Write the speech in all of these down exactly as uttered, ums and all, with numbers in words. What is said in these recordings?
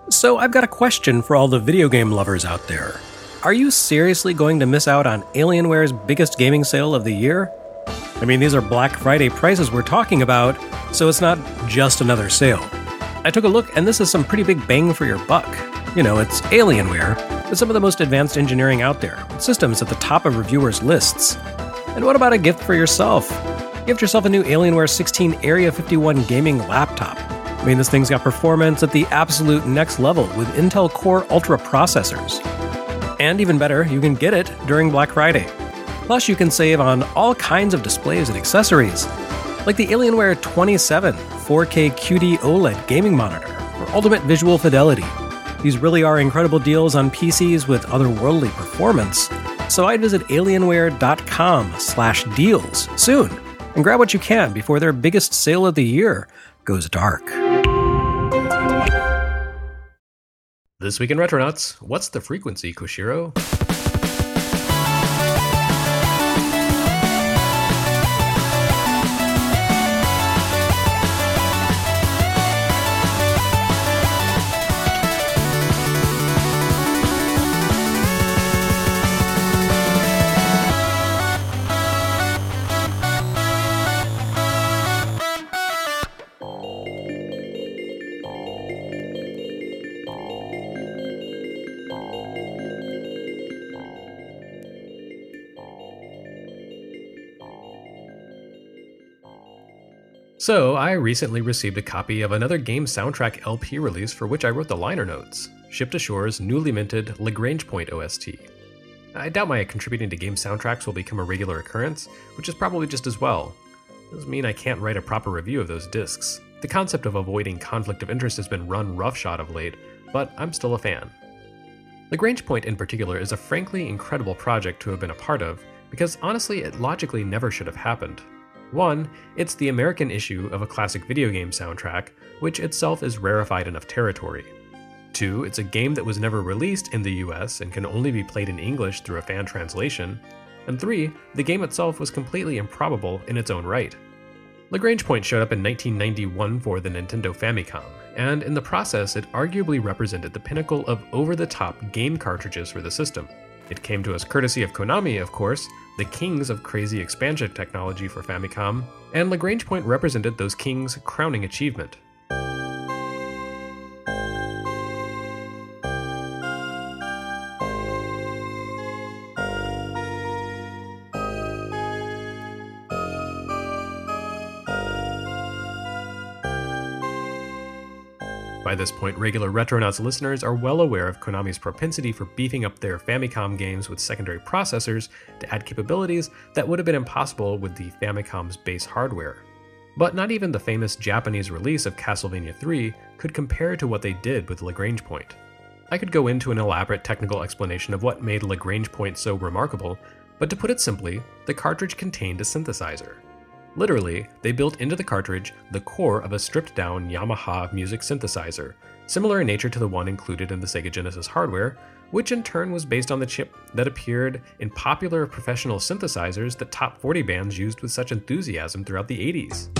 So I've got a question for all the video game lovers out there. Are you seriously going to miss out on Alienware's biggest gaming sale of the year? I mean, these are Black Friday prices we're talking about, so it's not just another sale. I took a look, and this is some pretty big bang for your buck. You know, it's Alienware, with some of the most advanced engineering out there, with systems at the top of reviewers' lists. And what about a gift for yourself? Gift yourself a new Alienware sixteen Area fifty-one gaming laptop. I mean, this thing's got performance at the absolute next level with Intel Core Ultra processors. And even better, you can get it during Black Friday. Plus, you can save on all kinds of displays and accessories, like the Alienware twenty-seven four K Q D OLED gaming monitor for ultimate visual fidelity. These really are incredible deals on P Cs with otherworldly performance, so I'd visit alienware.com slash deals soon and grab what you can before their biggest sale of the year goes dark. This week in Retronauts, what's the frequency, Koshiro? So, I recently received a copy of another game soundtrack L P release for which I wrote the liner notes, Shipped Ashore's newly minted Lagrange Point O S T. I doubt my contributing to game soundtracks will become a regular occurrence, which is probably just as well. It doesn't mean I can't write a proper review of those discs. The concept of avoiding conflict of interest has been run roughshod of late, but I'm still a fan. Lagrange Point in particular is a frankly incredible project to have been a part of, because honestly it logically never should have happened. One, it's the American issue of a classic video game soundtrack, which itself is rarefied enough territory. Two, it's a game that was never released in the U S and can only be played in English through a fan translation. And three, the game itself was completely improbable in its own right. Lagrange Point showed up in nineteen ninety-one for the Nintendo Famicom, and in the process it arguably represented the pinnacle of over-the-top game cartridges for the system. It came to us courtesy of Konami, of course, the kings of crazy expansion technology for Famicom, and Lagrange Point represented those kings' crowning achievement. By this point, regular Retronauts listeners are well aware of Konami's propensity for beefing up their Famicom games with secondary processors to add capabilities that would have been impossible with the Famicom's base hardware. But not even the famous Japanese release of Castlevania three could compare to what they did with Lagrange Point. I could go into an elaborate technical explanation of what made Lagrange Point so remarkable, but to put it simply, the cartridge contained a synthesizer. Literally, they built into the cartridge the core of a stripped-down Yamaha music synthesizer, similar in nature to the one included in the Sega Genesis hardware, which in turn was based on the chip that appeared in popular professional synthesizers that top forty bands used with such enthusiasm throughout the eighties.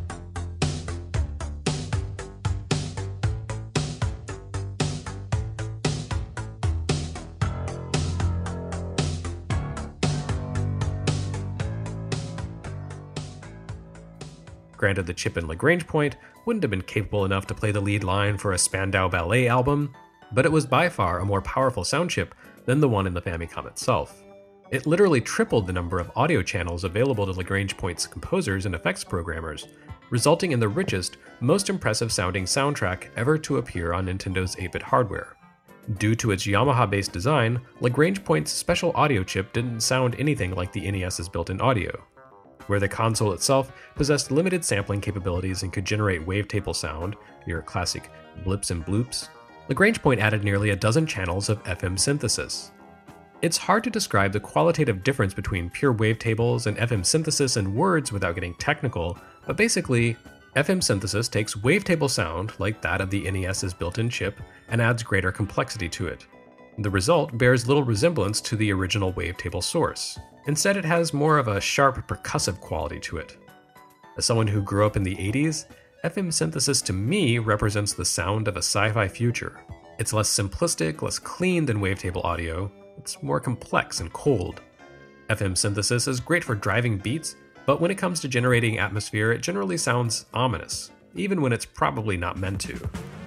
Granted, the chip in Lagrange Point wouldn't have been capable enough to play the lead line for a Spandau Ballet album, but it was by far a more powerful sound chip than the one in the Famicom itself. It literally tripled the number of audio channels available to Lagrange Point's composers and effects programmers, resulting in the richest, most impressive sounding soundtrack ever to appear on Nintendo's eight-bit hardware. Due to its Yamaha-based design, Lagrange Point's special audio chip didn't sound anything like the N E S's built-in audio. Where the console itself possessed limited sampling capabilities and could generate wavetable sound, your classic blips and bloops, Lagrange Point added nearly a dozen channels of F M synthesis. It's hard to describe the qualitative difference between pure wavetables and F M synthesis in words without getting technical, but basically, F M synthesis takes wavetable sound, like that of the N E S's built-in chip, and adds greater complexity to it. The result bears little resemblance to the original wavetable source. Instead, it has more of a sharp, percussive quality to it. As someone who grew up in the eighties, F M synthesis to me represents the sound of a sci-fi future. It's less simplistic, less clean than wavetable audio. It's more complex and cold. F M synthesis is great for driving beats, but when it comes to generating atmosphere, it generally sounds ominous, even when it's probably not meant to.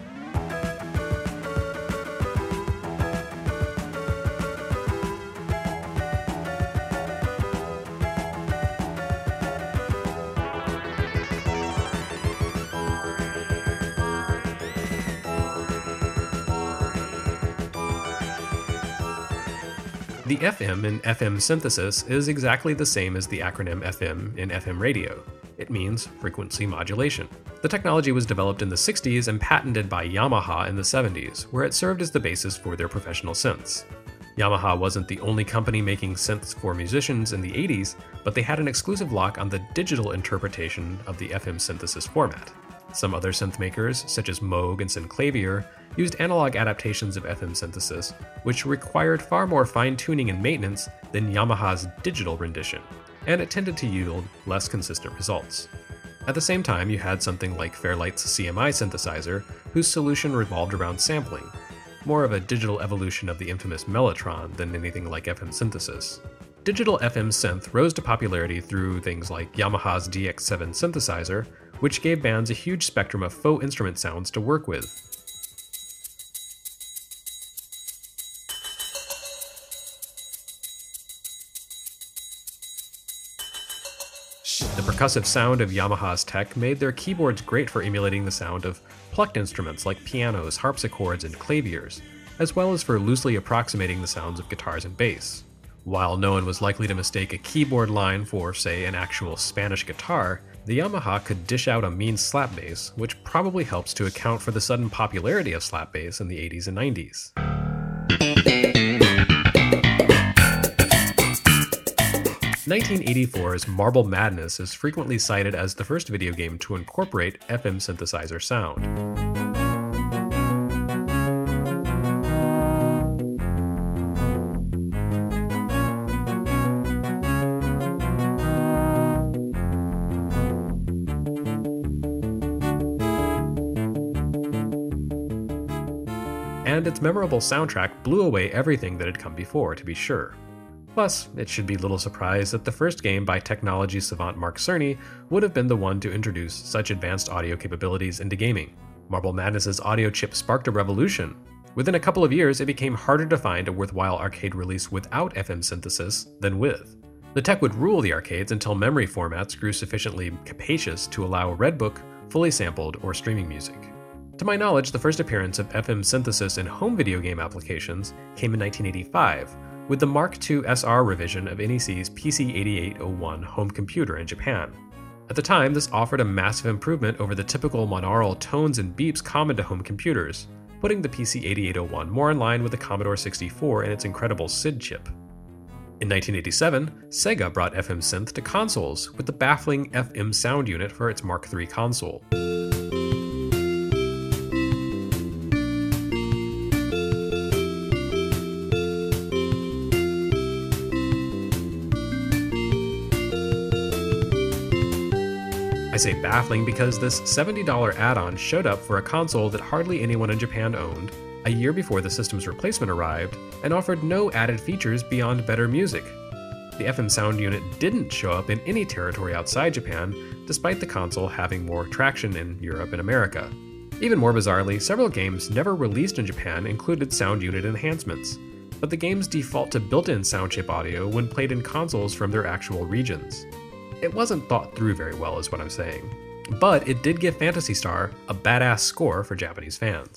The F M in F M synthesis is exactly the same as the acronym F M in F M radio. It means frequency modulation. The technology was developed in the sixties and patented by Yamaha in the seventies, where it served as the basis for their professional synths. Yamaha wasn't the only company making synths for musicians in the eighties, but they had an exclusive lock on the digital interpretation of the F M synthesis format. Some other synth makers, such as Moog and Synclavier, used analog adaptations of F M synthesis, which required far more fine-tuning and maintenance than Yamaha's digital rendition, and it tended to yield less consistent results. At the same time, you had something like Fairlight's C M I synthesizer, whose solution revolved around sampling, more of a digital evolution of the infamous Mellotron than anything like F M synthesis. Digital F M synth rose to popularity through things like Yamaha's D X seven synthesizer, which gave bands a huge spectrum of faux instrument sounds to work with. The percussive sound of Yamaha's tech made their keyboards great for emulating the sound of plucked instruments like pianos, harpsichords, and claviers, as well as for loosely approximating the sounds of guitars and bass. While no one was likely to mistake a keyboard line for, say, an actual Spanish guitar, the Yamaha could dish out a mean slap bass, which probably helps to account for the sudden popularity of slap bass in the eighties and nineties. nineteen eighty-four's Marble Madness is frequently cited as the first video game to incorporate F M synthesizer sound. And its memorable soundtrack blew away everything that had come before, to be sure. Plus, it should be little surprise that the first game by technology savant Mark Cerny would have been the one to introduce such advanced audio capabilities into gaming. Marble Madness's audio chip sparked a revolution. Within a couple of years, it became harder to find a worthwhile arcade release without F M synthesis than with. The tech would rule the arcades until memory formats grew sufficiently capacious to allow Redbook, fully sampled, or streaming music. To my knowledge, the first appearance of F M synthesis in home video game applications came in nineteen eighty-five, with the Mark two S R revision of N E C's P C eighty-eight oh one home computer in Japan. At the time, this offered a massive improvement over the typical monaural tones and beeps common to home computers, putting the P C eighty-eight oh one more in line with the Commodore sixty-four and its incredible S I D chip. In nineteen eighty-seven, Sega brought F M synth to consoles with the baffling F M sound unit for its Mark three console. I say baffling because this seventy dollars add-on showed up for a console that hardly anyone in Japan owned, a year before the system's replacement arrived, and offered no added features beyond better music. The F M sound unit didn't show up in any territory outside Japan, despite the console having more traction in Europe and America. Even more bizarrely, several games never released in Japan included sound unit enhancements, but the games default to built-in sound chip audio when played in consoles from their actual regions. It wasn't thought through very well, is what I'm saying. But it did give Phantasy Star a badass score for Japanese fans.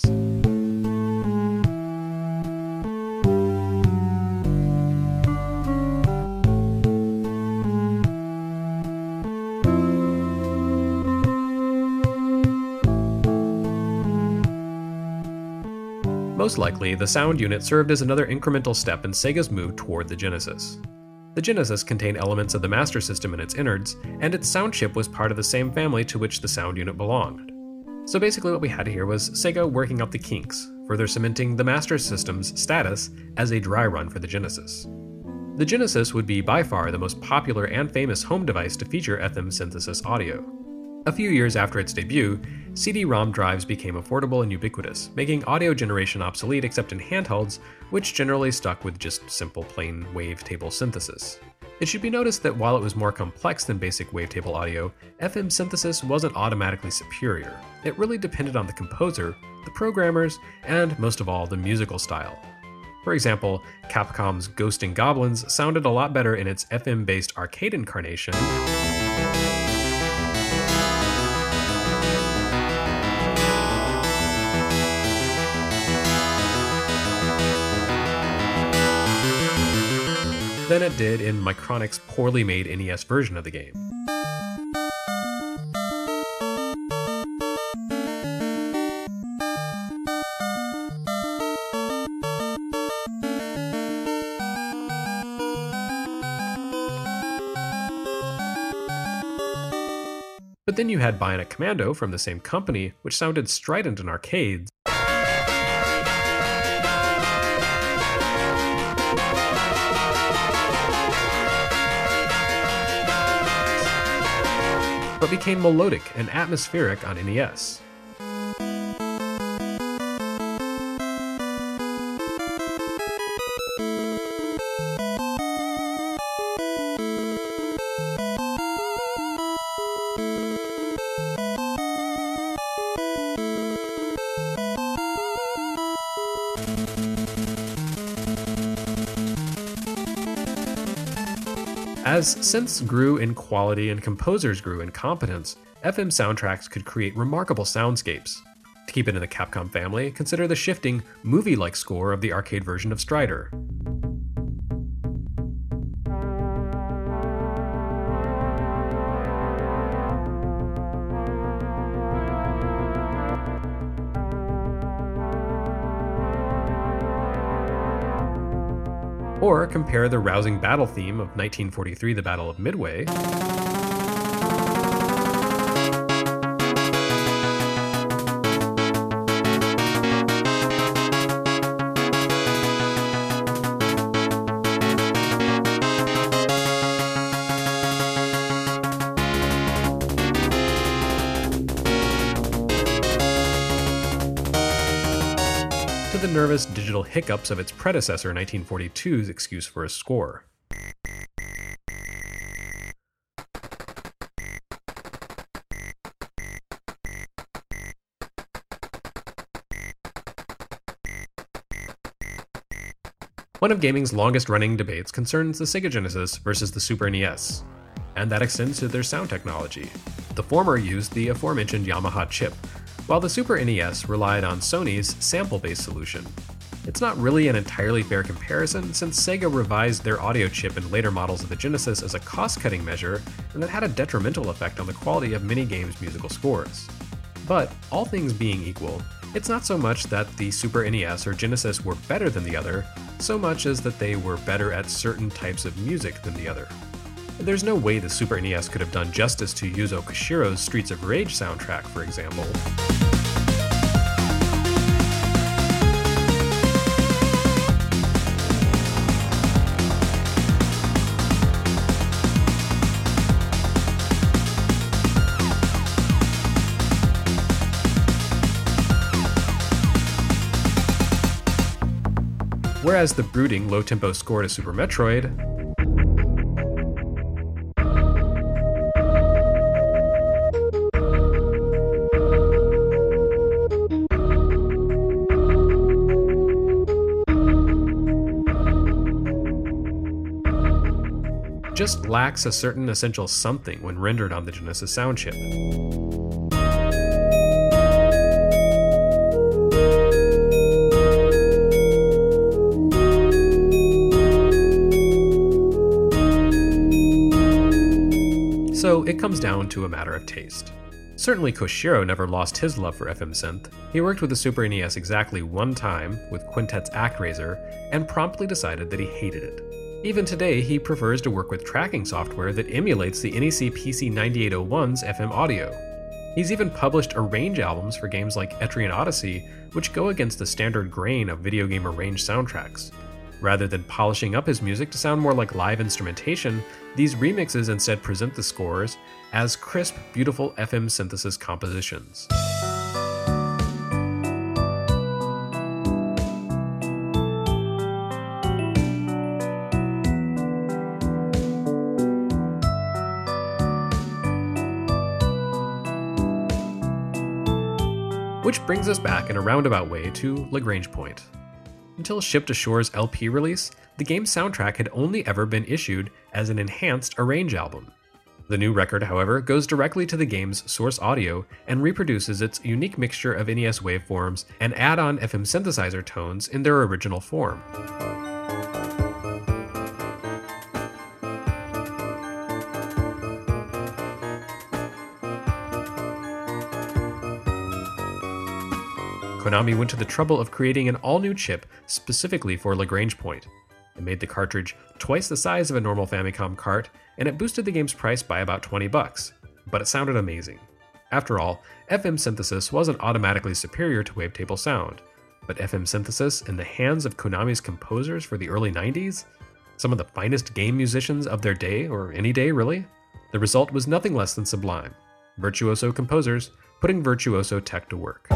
Most likely, the sound unit served as another incremental step in Sega's move toward the Genesis. The Genesis contained elements of the Master System in its innards, and its sound chip was part of the same family to which the sound unit belonged. So basically what we had here was Sega working out the kinks, further cementing the Master System's status as a dry run for the Genesis. The Genesis would be by far the most popular and famous home device to feature F M synthesis audio. A few years after its debut, C D ROM drives became affordable and ubiquitous, making audio generation obsolete except in handhelds, which generally stuck with just simple plain wavetable synthesis. It should be noticed that while it was more complex than basic wavetable audio, F M synthesis wasn't automatically superior. It really depended on the composer, the programmers, and most of all, the musical style. For example, Capcom's Ghosts 'n Goblins sounded a lot better in its F M-based arcade incarnation than it did in Micronic's poorly made N E S version of the game. But then you had Bionic Commando from the same company, which sounded strident in arcades, but became melodic and atmospheric on N E S. As synths grew in quality and composers grew in competence, F M soundtracks could create remarkable soundscapes. To keep it in the Capcom family, consider the shifting, movie-like score of the arcade version of Strider. Or compare the rousing battle theme of nineteen forty-three The Battle of Midway to the nervous digital hiccups of its predecessor nineteen forty-two's excuse for a score. One of gaming's longest-running debates concerns the Sega Genesis versus the Super N E S, and that extends to their sound technology. The former used the aforementioned Yamaha chip, while the Super N E S relied on Sony's sample-based solution. It's not really an entirely fair comparison, since Sega revised their audio chip in later models of the Genesis as a cost-cutting measure, and that had a detrimental effect on the quality of many games' musical scores. But, all things being equal, it's not so much that the Super N E S or Genesis were better than the other, so much as that they were better at certain types of music than the other. There's no way the Super N E S could have done justice to Yuzo Koshiro's Streets of Rage soundtrack, for example. Whereas the brooding, low-tempo score to Super Metroid just lacks a certain essential something when rendered on the Genesis sound chip. So it comes down to a matter of taste. Certainly Koshiro never lost his love for F M synth. He worked with the Super N E S exactly one time with Quintet's ActRaiser and promptly decided that he hated it. Even today, he prefers to work with tracking software that emulates the N E C P C ninety-eight oh one's F M audio. He's even published arrange albums for games like Etrian Odyssey, which go against the standard grain of video game arranged soundtracks. Rather than polishing up his music to sound more like live instrumentation, these remixes instead present the scores as crisp, beautiful F M synthesis compositions. Which brings us back in a roundabout way to Lagrange Point. Until Shipped Assure's L P release, the game's soundtrack had only ever been issued as an enhanced Arrange album. The new record, however, goes directly to the game's source audio and reproduces its unique mixture of N E S waveforms and add-on F M synthesizer tones in their original form. Konami went to the trouble of creating an all-new chip specifically for Lagrange Point. It made the cartridge twice the size of a normal Famicom cart, and it boosted the game's price by about twenty bucks. But it sounded amazing. After all, F M synthesis wasn't automatically superior to wavetable sound, but F M synthesis in the hands of Konami's composers for the early nineties? Some of the finest game musicians of their day, or any day really? The result was nothing less than sublime. Virtuoso composers putting virtuoso tech to work.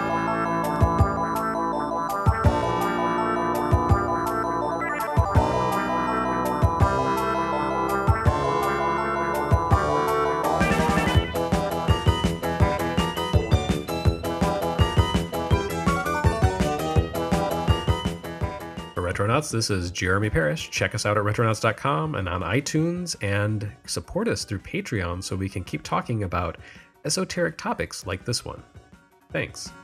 Retronauts, this is Jeremy Parrish. Check us out at retronauts dot com and on iTunes, and support us through Patreon so we can keep talking about esoteric topics like this one. Thanks.